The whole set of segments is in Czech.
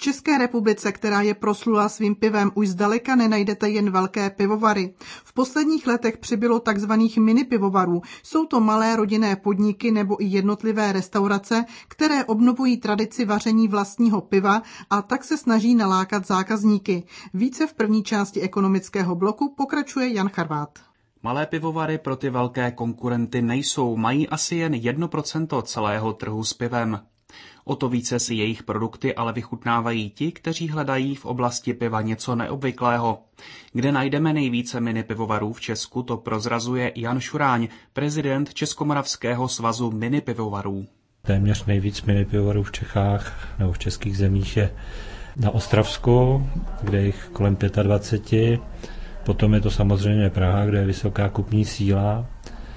České republice, která je proslulá svým pivem, už zdaleka nenajdete jen velké pivovary. V posledních letech přibylo takzvaných mini pivovarů. Jsou to malé rodinné podniky nebo i jednotlivé restaurace, které obnovují tradici vaření vlastního piva a tak se snaží nalákat zákazníky. Více v první části ekonomického bloku pokračuje Jan Charvát. Malé pivovary pro ty velké konkurenty nejsou, mají asi jen 1% celého trhu s pivem. O to více si jejich produkty ale vychutnávají ti, kteří hledají v oblasti piva něco neobvyklého. Kde najdeme nejvíce mini pivovarů v Česku, to prozrazuje Jan Šuráň, prezident Českomoravského svazu mini pivovarů. Téměř nejvíc mini pivovarů v Čechách nebo v českých zemích je na Ostravsku, kde je jich kolem 25. Potom je to samozřejmě Praha, kde je vysoká kupní síla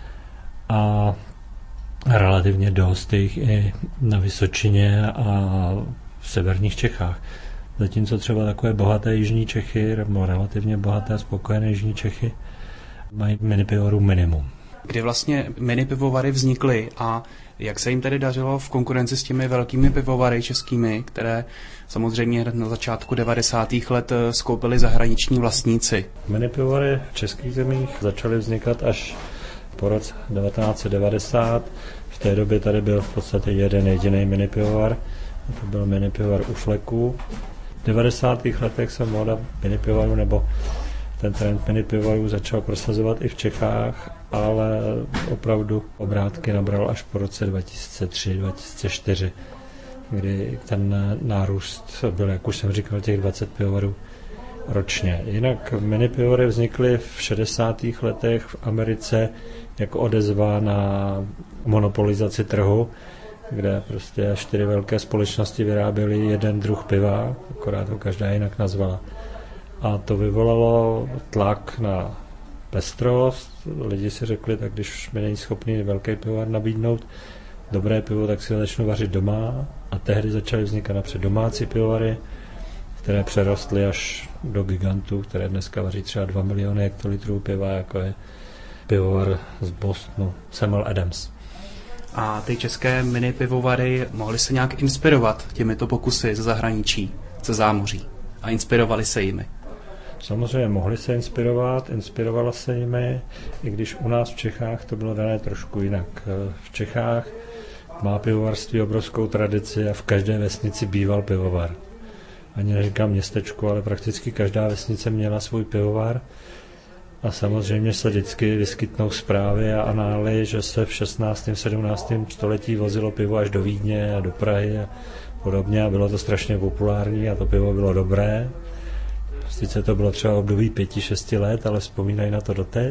a relativně dost jich i na Vysočině a v severních Čechách. Zatímco třeba takové bohaté jižní Čechy, nebo relativně bohaté spokojené jižní Čechy, mají mini pivovarů minimum. Kdy vlastně mini pivovary vznikly a jak se jim tedy dařilo v konkurenci s těmi velkými pivovary českými, které samozřejmě na začátku 90. let skoupili zahraniční vlastníci? Mini pivovary v českých zemích začaly vznikat až po roce 1990. V té době tady byl v podstatě jeden jediný mini pivovar. To byl mini pivovar u Fleku. V 90. letech se móda mini pivovarů nebo ten trend mini pivovarů začal prosazovat i v Čechách, ale opravdu obrátky nabral až po roce 2003-2004, kdy ten nárůst byl, jak už jsem říkal, těch 20 pivovarů ročně. Jinak mini pivovary vznikly v 60. letech v Americe jako odezva na monopolizaci trhu, kde prostě 4 velké společnosti vyráběly jeden druh piva, akorát ho každá jinak nazvala. A to vyvolalo tlak na pestrost. Lidi si řekli, tak když mi není schopný velký pivovar nabídnout dobré pivo, tak si ho začnu vařit doma. A tehdy začaly vznikat napřed domácí pivovary, které přerostly až do gigantů, které dneska vaří třeba 2 miliony hektolitrů piva, jako je pivovar z Bostonu, Samuel Adams. A ty české mini pivovary mohly se nějak inspirovat těmito pokusy ze zahraničí, ze zámoří a inspirovali se jimi? Samozřejmě mohli se inspirovala se jimi, i když u nás v Čechách to bylo dané trošku jinak. V Čechách má pivovarství obrovskou tradici a v každé vesnici býval pivovar. Ani neříkám městečko, ale prakticky každá vesnice měla svůj pivovar. A samozřejmě se vždycky vyskytnou zprávy a anály, že se v 16. 17. století vozilo pivo až do Vídně a do Prahy a podobně a bylo to strašně populární a to pivo bylo dobré. Sice to bylo třeba období 5-6 let, ale vzpomínají na to doteď.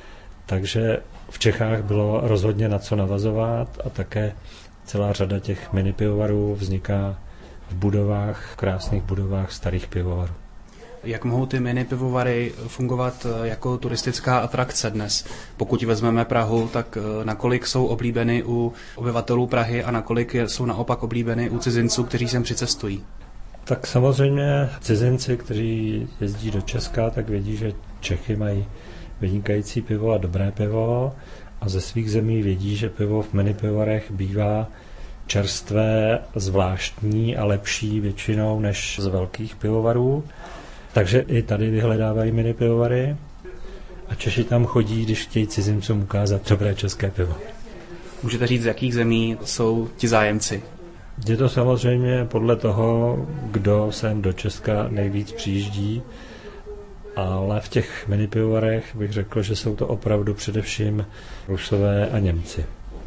Takže v Čechách bylo rozhodně na co navazovat a také celá řada těch mini pivovarů vzniká v budovách, v krásných budovách starých pivovarů. Jak mohou ty mini pivovary fungovat jako turistická atrakce dnes? Pokud vezmeme Prahu, tak nakolik jsou oblíbeny u obyvatelů Prahy a nakolik jsou naopak oblíbeny u cizinců, kteří sem přicestují? Tak samozřejmě cizinci, kteří jezdí do Česka, tak vědí, že Čechy mají vynikající pivo a dobré pivo a ze svých zemí vědí, že pivo v mini pivovarech bývá čerstvé, zvláštní a lepší většinou než z velkých pivovarů. Takže i tady vyhledávají mini pivovary a Češi tam chodí, když chtějí cizincům ukázat dobré české pivo. Můžete říct, z jakých zemí jsou ti zájemci? Je to samozřejmě podle toho, kdo sem do Česka nejvíc přijíždí, ale v těch mini pivovarech bych řekl, že jsou to opravdu především Rusové a Němci.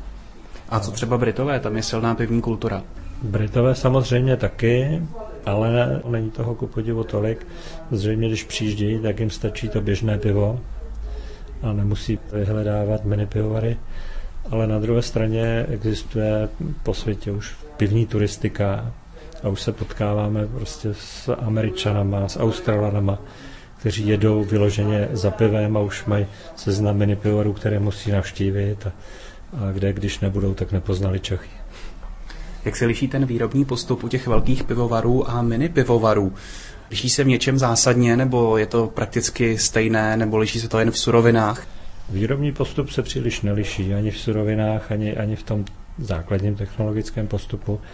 A co třeba Britové? Tam je silná pivní kultura. Britové samozřejmě taky, ale není toho ku podivu tolik. Zřejmě, když přijíždějí, tak jim stačí to běžné pivo a nemusí vyhledávat mini pivovary. Ale na druhé straně existuje po světě už pivní turistika a už se potkáváme prostě s Američanama, s Australanama, kteří jedou vyloženě za pivem a už mají seznam mini pivovarů, které musí navštívit a kde, když nebudou, tak nepoznali Čechy. Jak se liší ten výrobní postup u těch velkých pivovarů a mini pivovarů? Liší se v něčem zásadně, nebo je to prakticky stejné, nebo liší se to jen v surovinách? Výrobní postup se příliš neliší ani v surovinách, ani v tom základním technologickém postupu,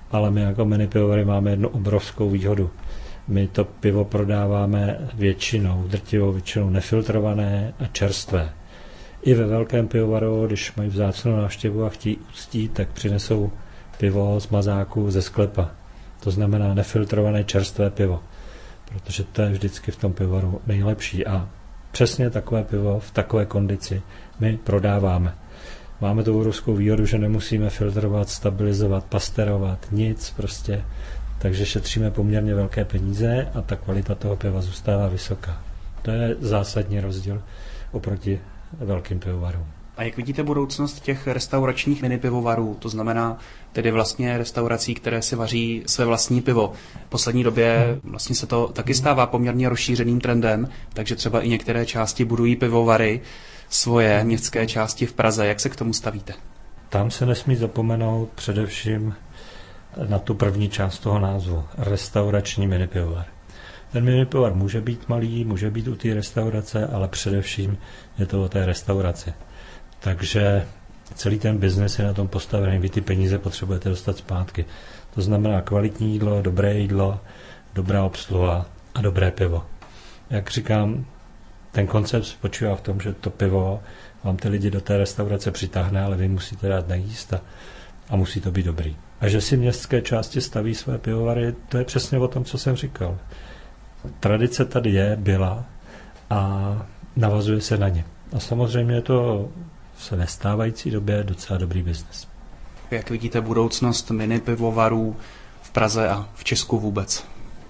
ale my jako minipivovary máme jednu obrovskou výhodu. My to pivo prodáváme drtivou většinou nefiltrované a čerstvé. I ve velkém pivovaru, když mají vzácnou návštěvu a chtějí uctít, tak přinesou pivo z mazáku ze sklepa. To znamená nefiltrované čerstvé pivo, protože to je vždycky v tom pivovaru nejlepší a přesně takové pivo v takové kondici my prodáváme. Máme tu obrovskou výhodu, že nemusíme filtrovat, stabilizovat, pasterovat, nic prostě, takže šetříme poměrně velké peníze a ta kvalita toho piva zůstává vysoká. To je zásadní rozdíl oproti velkým pivovarům. A jak vidíte budoucnost těch restauračních minipivovarů, to znamená tedy vlastně restaurací, které si vaří své vlastní pivo? V poslední době vlastně se to taky stává poměrně rozšířeným trendem, takže třeba i některé části budují pivovary, svoje městské části v Praze. Jak se k tomu stavíte? Tam se nesmí zapomenout především na tu první část toho názvu, restaurační minipivovar. Ten minipivovar může být malý, může být u té restaurace, ale především je to o té restauraci. Takže celý ten biznes je na tom postavený, vy ty peníze potřebujete dostat zpátky. To znamená kvalitní jídlo, dobré jídlo, dobrá obsluha a dobré pivo. Jak říkám, ten koncept spočívá v tom, že to pivo vám ty lidi do té restaurace přitáhne, ale vy musíte dát najíst a musí to být dobrý. A že si městské části staví své pivovary, to je přesně o tom, co jsem říkal. Tradice tady byla a navazuje se na ně. A samozřejmě je to v nestávající době docela dobrý biznes. Jak vidíte budoucnost minipivovarů v Praze a v Česku vůbec?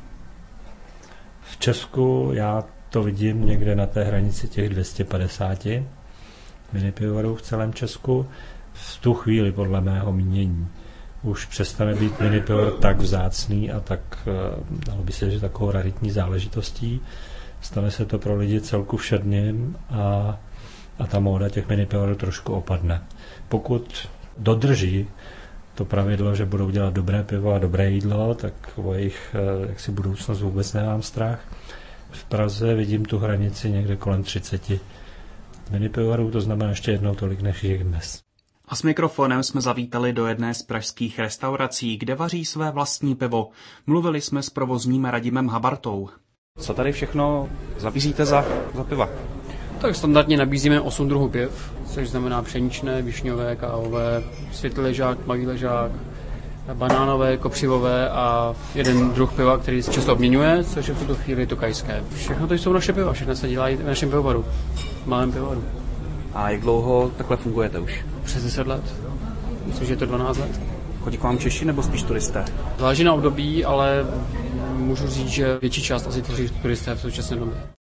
V Česku já to vidím někde na té hranici těch 250 minipivovarů v celém Česku. V tu chvíli, podle mého mínění, už přestane být minipivovar tak vzácný a tak, dalo by se, že takovou raritní záležitostí. Stane se to pro lidi celku všedním a ta móda těch minipivovarů trošku opadne. Pokud dodrží to pravidlo, že budou dělat dobré pivo a dobré jídlo, tak o jejich jaksi budoucnost vůbec nemám strach. V Praze vidím tu hranici někde kolem 30 minipivovarů, to znamená ještě jednou tolik, než je dnes. A s mikrofonem jsme zavítali do jedné z pražských restaurací, kde vaří své vlastní pivo. Mluvili jsme s provozním Radimem Habartou. Co tady všechno zabízíte za piva? Tak standardně nabízíme 8 druhů piv, což znamená pšeničné, višňové, kávové, světlý ležák, tmavý ležák, banánové, kopřivové a jeden druh piva, který se často obměňuje, což je v tuto chvíli tokajské. Všechno to jsou naše piva, všechno se dělají v našem pivovaru, v malém pivovaru. A jak dlouho takhle fungujete už? Přes 10 let. Myslím, že je to 12 let. Chodí k vám Češi nebo spíš turisté? Záleží na období, ale můžu říct, že větší část asi tvoří turisté v současné době.